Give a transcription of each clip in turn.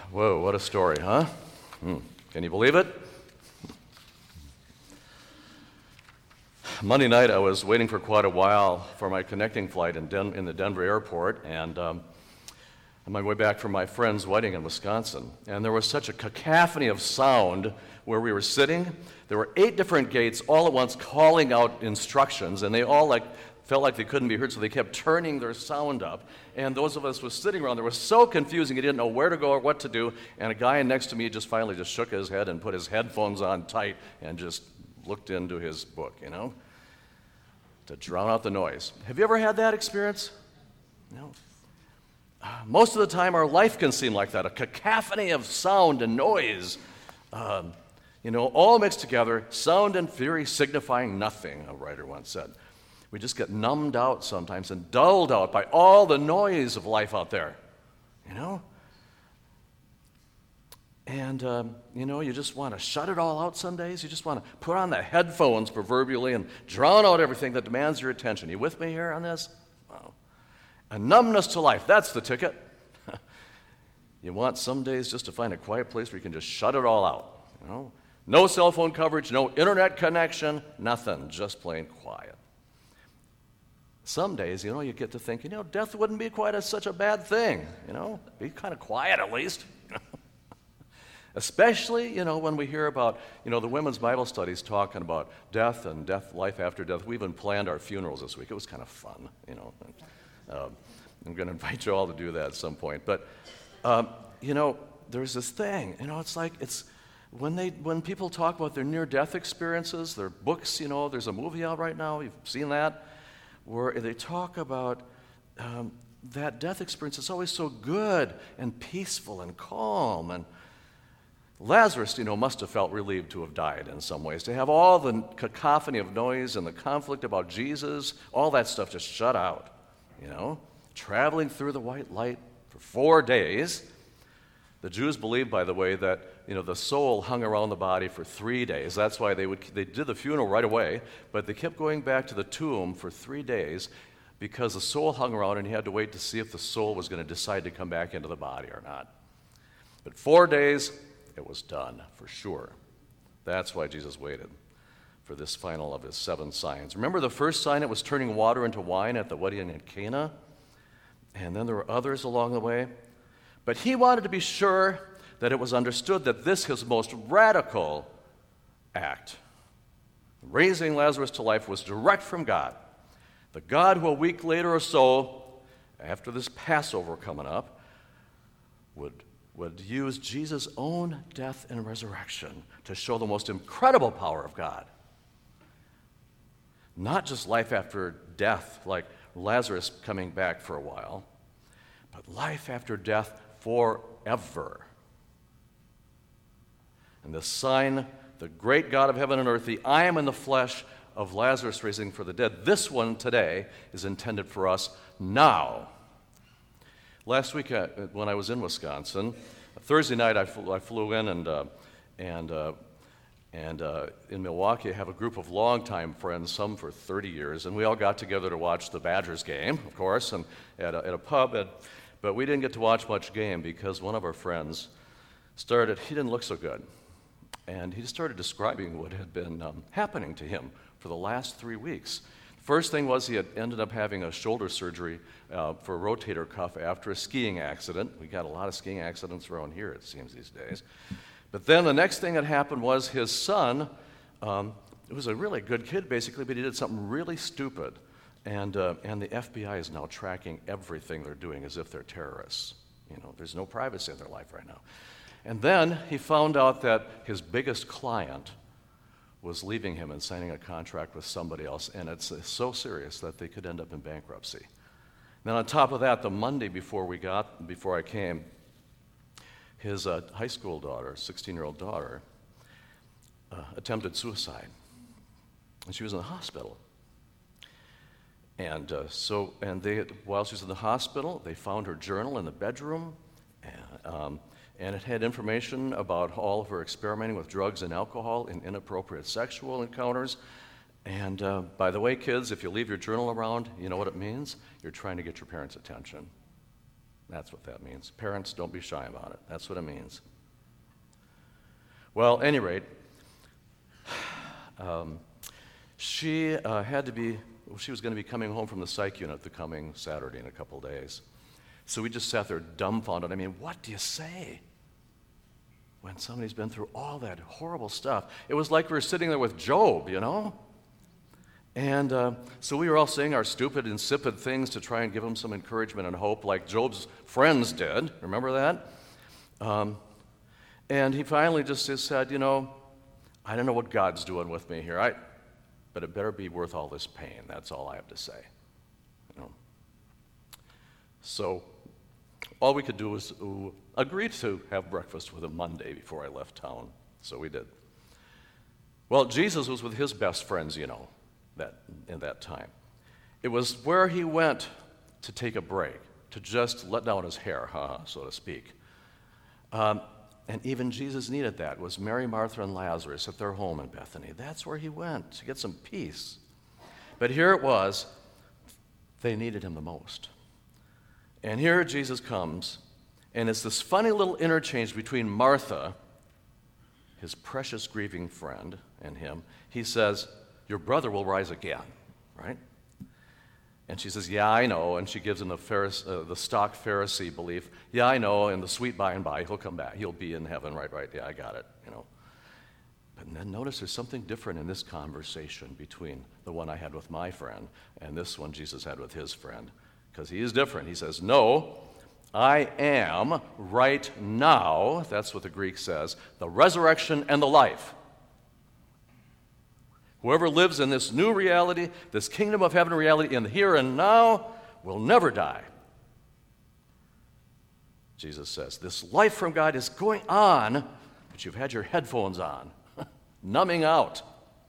Whoa, what a story, huh? Can you believe it? Monday night, I was waiting for quite a while for my connecting flight in the Denver airport, and on my way back from my friend's wedding in Wisconsin. And there was such a cacophony of sound where we were sitting. There were 8 different gates all at once calling out instructions, and they all felt like they couldn't be heard, so they kept turning their sound up. And those of us who were sitting around there was so confusing, he didn't know where to go or what to do. And a guy next to me finally just shook his head and put his headphones on tight and just looked into his book, to drown out the noise. Have you ever had that experience? No. Most of the time, our life can seem like that, a cacophony of sound and noise, all mixed together, sound and fury signifying nothing, a writer once said. We just get numbed out sometimes and dulled out by all the noise of life out there, And, you just want to shut it all out some days. You just want to put on the headphones, proverbially, and drown out everything that demands your attention. You with me here on this? Wow. A numbness to life, that's the ticket. You want some days just to find a quiet place where you can just shut it all out, No cell phone coverage, no internet connection, nothing, just plain quiet. Some days, you get to think, death wouldn't be quite such a bad thing, Be kind of quiet at least. Especially, when we hear about, the women's Bible studies talking about death and life after death. We even planned our funerals this week. It was kind of fun, I'm going to invite you all to do that at some point. But, there's this thing, it's when people talk about their near-death experiences, their books, there's a movie out right now, you've seen that, where they talk about that death experience is always so good and peaceful and calm. And Lazarus, must have felt relieved to have died in some ways, to have all the cacophony of noise and the conflict about Jesus, all that stuff just shut out, traveling through the white light for 4 days. The Jews believed, by the way, that the soul hung around the body for 3 days. That's why they did the funeral right away, but they kept going back to the tomb for 3 days because the soul hung around and you had to wait to see if the soul was going to decide to come back into the body or not. But 4 days, it was done for sure. That's why Jesus waited for this final of his 7 signs. Remember the first sign? It was turning water into wine at the wedding in Cana, and then there were others along the way. But he wanted to be sure that it was understood that this, his most radical act, raising Lazarus to life, was direct from God. The God who a week later or so, after this Passover coming up, would use Jesus' own death and resurrection to show the most incredible power of God. Not just life after death, like Lazarus coming back for a while, but life after death forever. And the sign, the great God of heaven and earth, the I am in the flesh of Lazarus raising for the dead, this one today is intended for us now. Last week when I was in Wisconsin, Thursday night I flew in and in Milwaukee I have a group of longtime friends, some for 30 years, and we all got together to watch the Badgers game, of course, and at a pub. But we didn't get to watch much game because one of our friends he didn't look so good. And he started describing what had been happening to him for the last 3 weeks. First thing was he had ended up having a shoulder surgery for a rotator cuff after a skiing accident. We got a lot of skiing accidents around here, it seems, these days. But then the next thing that happened was his son, it was a really good kid, basically, but he did something really stupid. And the FBI is now tracking everything they're doing as if they're terrorists. There's no privacy in their life right now. And then he found out that his biggest client was leaving him and signing a contract with somebody else, and it's so serious that they could end up in bankruptcy. Then on top of that, the Monday before I came, his high school daughter, 16-year-old daughter, attempted suicide, and she was in the hospital. And while she was in the hospital, they found her journal in the bedroom, and it had information about all of her experimenting with drugs and alcohol and inappropriate sexual encounters. And by the way, kids, if you leave your journal around, you know what it means? You're trying to get your parents' attention. That's what that means. Parents, don't be shy about it. That's what it means. Well, at any rate, she was going to be coming home from the psych unit the coming Saturday in a couple days. So we just sat there dumbfounded. I mean, what do you say when somebody's been through all that horrible stuff? It was like we were sitting there with Job, you know? And so we were all saying our stupid, insipid things to try and give him some encouragement and hope, like Job's friends did. Remember that? And he finally just said, you know, I don't know what God's doing with me here, but it better be worth all this pain. That's all I have to say. You know? So all we could do was agree to have breakfast with him Monday before I left town. So we did. Well, Jesus was with his best friends, you know, in that time. It was where he went to take a break, to just let down his hair, so to speak. And even Jesus needed that. It was Mary, Martha, and Lazarus at their home in Bethany. That's where he went to get some peace. But here it was, they needed him the most. And here Jesus comes, and it's this funny little interchange between Martha, his precious grieving friend, and him. He says, your brother will rise again, right? And she says, yeah, I know. And she gives him the stock Pharisee belief. Yeah, I know. And the sweet by and by, he'll come back. He'll be in heaven, right? Yeah, I got it, you know. But then notice there's something different in this conversation between the one I had with my friend and this one Jesus had with his friend. Because he is different. He says, no, I am right now, that's what the Greek says, the resurrection and the life. Whoever lives in this new reality, this kingdom of heaven reality in the here and now, will never die. Jesus says, this life from God is going on, but you've had your headphones on, numbing out,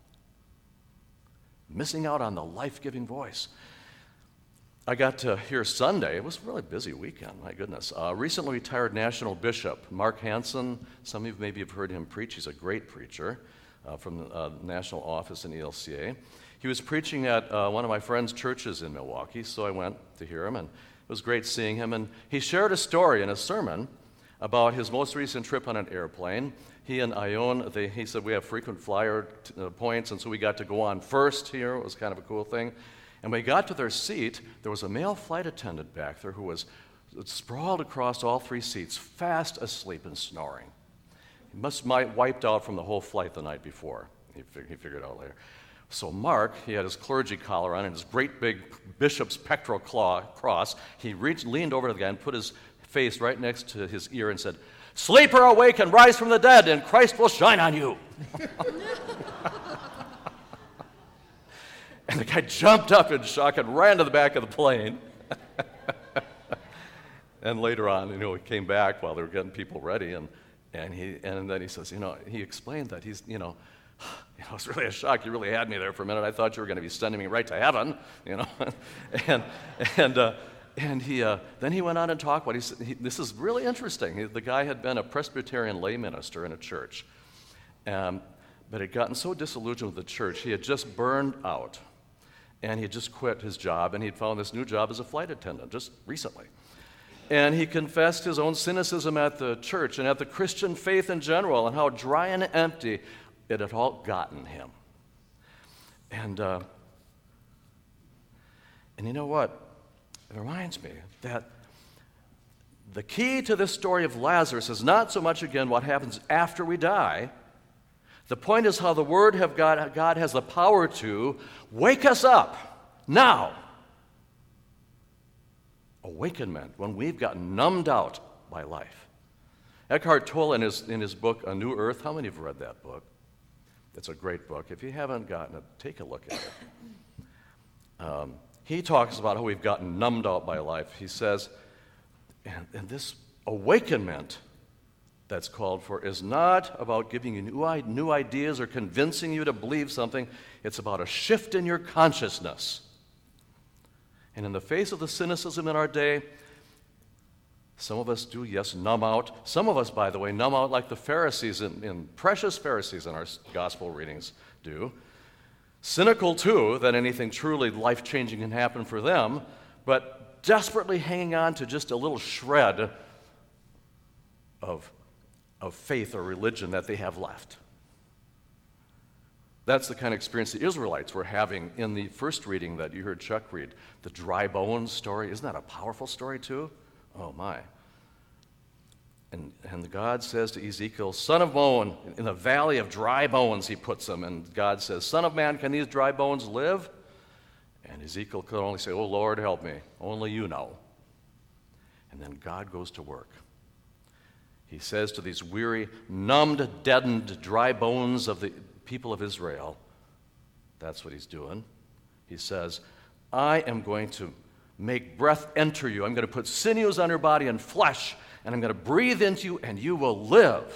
missing out on the life-giving voice. I got to hear Sunday. It was a really busy weekend, my goodness. Recently retired National Bishop Mark Hansen. Some of you maybe have heard him preach. He's a great preacher. From the national office in ELCA. He was preaching at one of my friend's churches in Milwaukee, so I went to hear him, and it was great seeing him. And he shared a story in a sermon about his most recent trip on an airplane. He and Ione, he said, we have frequent flyer points, and so we got to go on first here. It was kind of a cool thing. And when we got to their seat, there was a male flight attendant back there who was sprawled across all three seats, fast asleep and snoring. He must have wiped out from the whole flight the night before. He figured out later. So Mark, he had his clergy collar on and his great big bishop's pectoral cross. He leaned over to the guy and put his face right next to his ear and said, sleeper, awake and rise from the dead, and Christ will shine on you. And the guy jumped up in shock and ran to the back of the plane. And later on, he came back while they were getting people ready, and then he says, he explained that he's, it was really a shock. You really had me there for a minute. I thought you were going to be sending me right to heaven, and then he went on and talked. This is really interesting. The guy had been a Presbyterian lay minister in a church, but had gotten so disillusioned with the church, he had just burned out, and he had just quit his job, and he'd found this new job as a flight attendant just recently. And he confessed his own cynicism at the church and at the Christian faith in general and how dry and empty it had all gotten him. And you know what? It reminds me that the key to this story of Lazarus is not so much, again, what happens after we die. The point is how the Word of God has the power to wake us up now. Awakenment, when we've gotten numbed out by life. Eckhart Tolle, in his book, A New Earth, how many have read that book? It's a great book. If you haven't gotten it, take a look at it. He talks about how we've gotten numbed out by life. He says, and this awakenment that's called for is not about giving you new ideas or convincing you to believe something. It's about a shift in your consciousness. And in the face of the cynicism in our day, some of us do, yes, numb out. Some of us, by the way, numb out like the Pharisees, precious Pharisees in our gospel readings do. Cynical, too, that anything truly life-changing can happen for them, but desperately hanging on to just a little shred of faith or religion that they have left. That's the kind of experience the Israelites were having in the first reading that you heard Chuck read, the dry bones story. Isn't that a powerful story too? Oh my. And God says to Ezekiel, son of man, in the valley of dry bones he puts them, and God says, son of man, can these dry bones live? And Ezekiel could only say, oh Lord, help me, only you know. And then God goes to work. He says to these weary, numbed, deadened, dry bones of the people of Israel, that's what he's doing. He says, I am going to make breath enter you. I'm going to put sinews on your body and flesh, and I'm going to breathe into you, and you will live.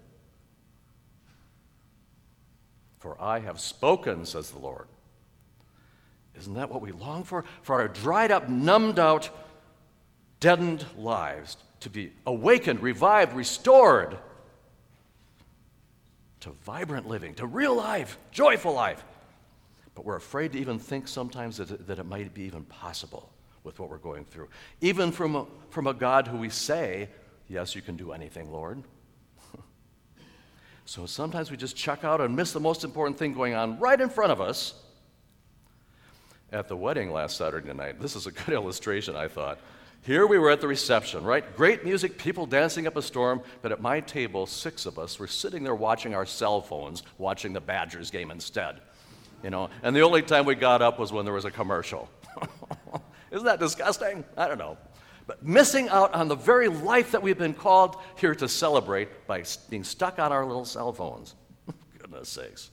For I have spoken, says the Lord. Isn't that what we long for? For our dried up, numbed out, deadened lives to be awakened, revived, restored to vibrant living, to real life, joyful life. But we're afraid to even think sometimes that it might be even possible with what we're going through. Even from a God who we say, yes, you can do anything, Lord. So sometimes we just check out and miss the most important thing going on right in front of us. At the wedding last Saturday night, this is a good illustration, I thought. Here we were at the reception, right? Great music, people dancing up a storm, but at my table, 6 of us were sitting there watching our cell phones, watching the Badgers game instead. And the only time we got up was when there was a commercial. Isn't that disgusting? I don't know. But missing out on the very life that we've been called here to celebrate by being stuck on our little cell phones. Goodness sakes.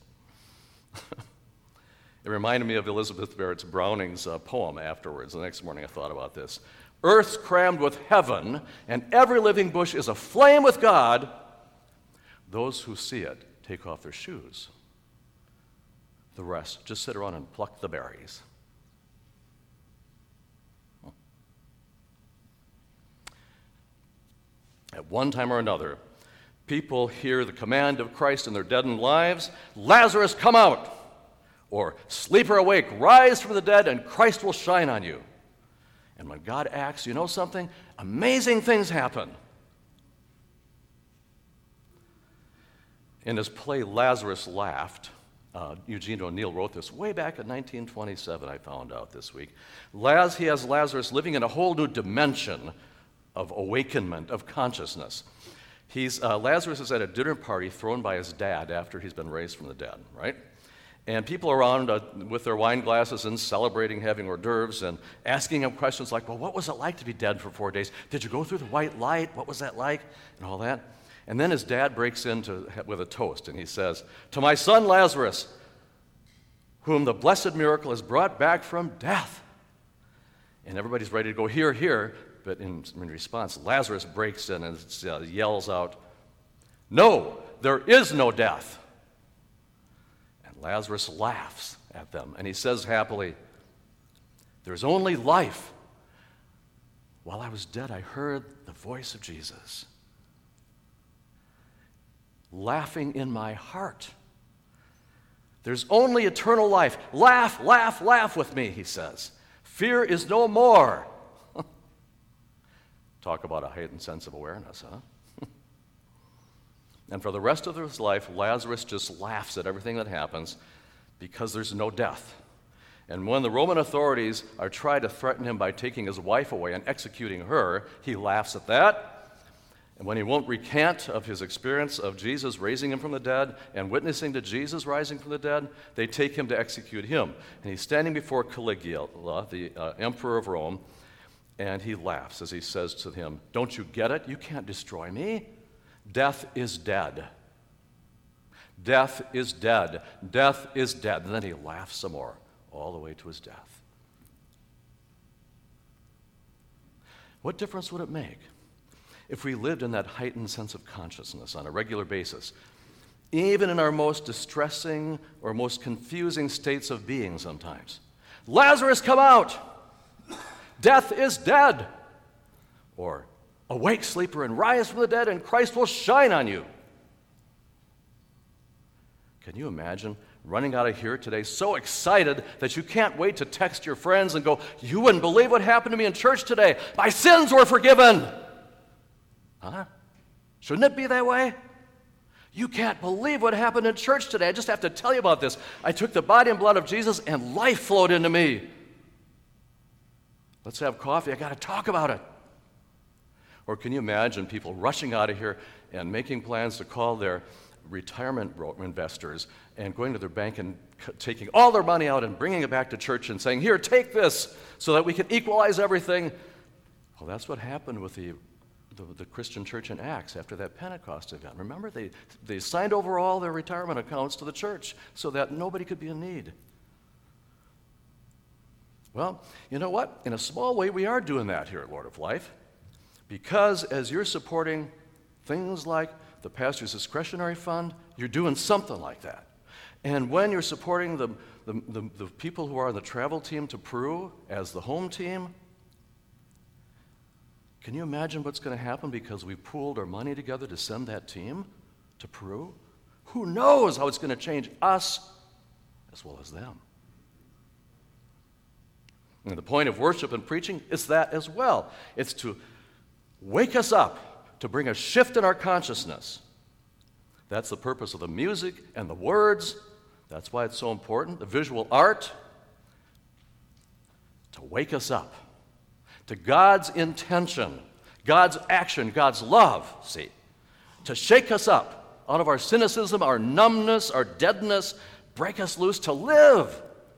It reminded me of Elizabeth Barrett Browning's poem afterwards. The next morning I thought about this. Earth's crammed with heaven, and every living bush is aflame with God. Those who see it take off their shoes. The rest just sit around and pluck the berries. At one time or another, people hear the command of Christ in their deadened lives, Lazarus, come out! Or, sleeper awake, rise from the dead, and Christ will shine on you. And when God acts, you know something? Amazing things happen. In his play Lazarus Laughed, Eugene O'Neill wrote this way back in 1927, I found out this week. He has Lazarus living in a whole new dimension of awakenment, of consciousness. Lazarus is at a dinner party thrown by his dad after he's been raised from the dead, right? And people around with their wine glasses and celebrating, having hors d'oeuvres, and asking him questions like, well, what was it like to be dead for 4 days? Did you go through the white light? What was that like? And all that. And then his dad breaks in with a toast, and he says, to my son Lazarus, whom the blessed miracle has brought back from death. And everybody's ready to go, hear, hear. But in response, Lazarus breaks in and yells out, no, there is no death. Lazarus laughs at them, and he says happily, there's only life. While I was dead, I heard the voice of Jesus laughing in my heart. There's only eternal life. Laugh, laugh, laugh with me, he says. Fear is no more. Talk about a heightened sense of awareness, huh? And for the rest of his life, Lazarus just laughs at everything that happens because there's no death. And when the Roman authorities are trying to threaten him by taking his wife away and executing her, he laughs at that. And when he won't recant of his experience of Jesus raising him from the dead and witnessing to Jesus rising from the dead, they take him to execute him. And he's standing before Caligula, the emperor of Rome, and he laughs as he says to him, don't you get it? You can't destroy me. Death is dead. Death is dead. Death is dead. And then he laughs some more, all the way to his death. What difference would it make if we lived in that heightened sense of consciousness on a regular basis, even in our most distressing or most confusing states of being sometimes? Lazarus, come out! Death is dead! Or, awake, sleeper, and rise from the dead, and Christ will shine on you. Can you imagine running out of here today so excited that you can't wait to text your friends and go, "You wouldn't believe what happened to me in church today. My sins were forgiven." Huh? Shouldn't it be that way? You can't believe what happened in church today. I just have to tell you about this. I took the body and blood of Jesus and life flowed into me. Let's have coffee. I got to talk about it. Or can you imagine people rushing out of here and making plans to call their retirement investors and going to their bank and taking all their money out and bringing it back to church and saying, "Here, take this so that we can equalize everything"? Well, that's what happened with the Christian church in Acts after that Pentecost event. Remember, they signed over all their retirement accounts to the church so that nobody could be in need. Well, you know what? In a small way, we are doing that here at Lord of Life, because as you're supporting things like the pastor's discretionary fund, you're doing something like that. And when you're supporting the people who are on the travel team to Peru as the home team, can you imagine what's going to happen because we pooled our money together to send that team to Peru? Who knows how it's going to change us as well as them? And the point of worship and preaching is that as well. It's to wake us up, to bring a shift in our consciousness. That's the purpose of the music and the words. That's why it's so important. The visual art, to wake us up to God's intention, God's action, God's love, see, to shake us up out of our cynicism, our numbness, our deadness, break us loose to live.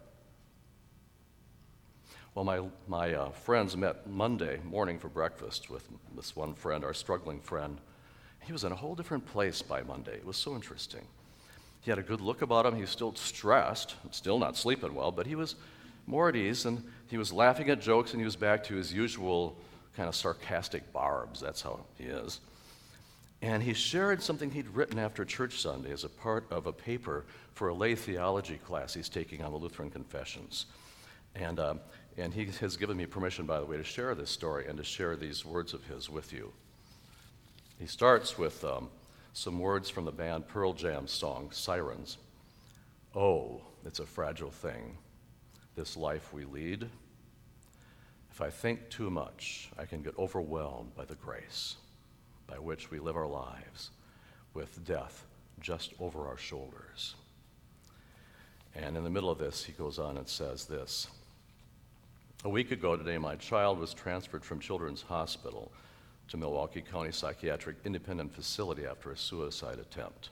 Well, my friends met Monday morning for breakfast with this one friend, our struggling friend. He was in a whole different place by Monday. It was so interesting. He had a good look about him. He was still stressed, still not sleeping well, but he was more at ease, and he was laughing at jokes, and he was back to his usual kind of sarcastic barbs. That's how he is. And he shared something he'd written after church Sunday as a part of a paper for a lay theology class he's taking on the Lutheran Confessions. And he has given me permission, by the way, to share this story and to share these words of his with you. He starts with some words from the band Pearl Jam's song, Sirens. "Oh, it's a fragile thing, this life we lead. If I think too much, I can get overwhelmed by the grace by which we live our lives, with death just over our shoulders." And in the middle of this, he goes on and says this: "A week ago today, my child was transferred from Children's Hospital to Milwaukee County Psychiatric Independent Facility after a suicide attempt."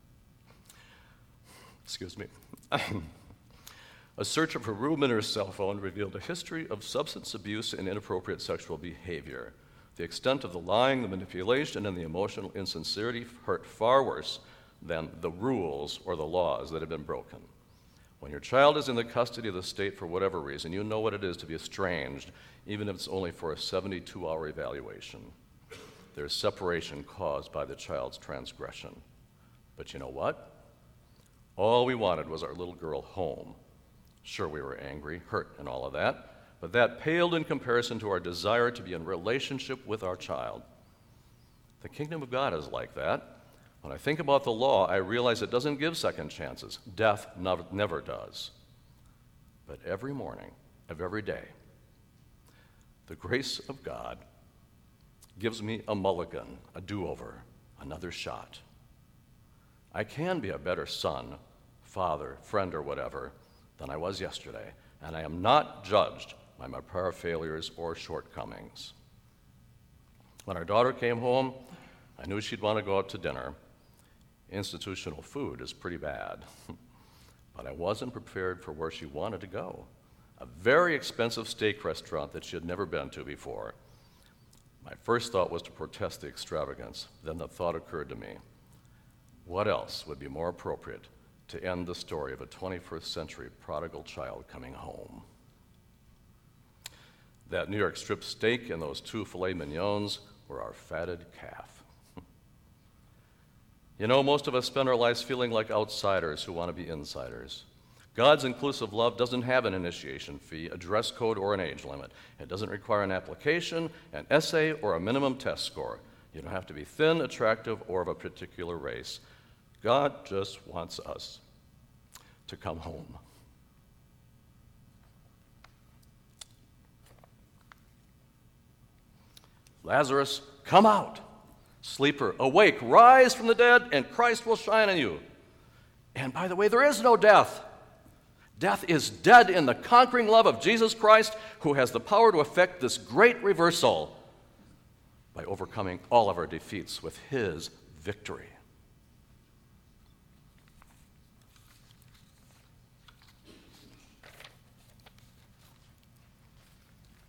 Excuse me. "A search of her room and her cell phone revealed a history of substance abuse and inappropriate sexual behavior. The extent of the lying, the manipulation, and the emotional insincerity hurt far worse than the rules or the laws that had been broken. When your child is in the custody of the state for whatever reason, you know what it is to be estranged, even if it's only for a 72-hour evaluation. There's separation caused by the child's transgression. But you know what? All we wanted was our little girl home. Sure, we were angry, hurt, and all of that, but that paled in comparison to our desire to be in relationship with our child. The kingdom of God is like that. When I think about the law, I realize it doesn't give second chances. Death never does. But every morning of every day, the grace of God gives me a mulligan, a do-over, another shot. I can be a better son, father, friend, or whatever than I was yesterday, and I am not judged by my prior failures or shortcomings. When our daughter came home, I knew she'd want to go out to dinner. Institutional food is pretty bad, but I wasn't prepared for where she wanted to go. A very expensive steak restaurant that she had never been to before. My first thought was to protest the extravagance. Then the thought occurred to me, what else would be more appropriate to end the story of a 21st century prodigal child coming home? That New York strip steak and those 2 filet mignons were our fatted calf. You know, most of us spend our lives feeling like outsiders who want to be insiders. God's inclusive love doesn't have an initiation fee, a dress code, or an age limit. It doesn't require an application, an essay, or a minimum test score. You don't have to be thin, attractive, or of a particular race. God just wants us. to come home. Lazarus, come out. Sleeper, awake, rise from the dead, and Christ will shine on you. And by the way, there is no death. Death is dead in the conquering love of Jesus Christ, who has the power to effect this great reversal by overcoming all of our defeats with his victory.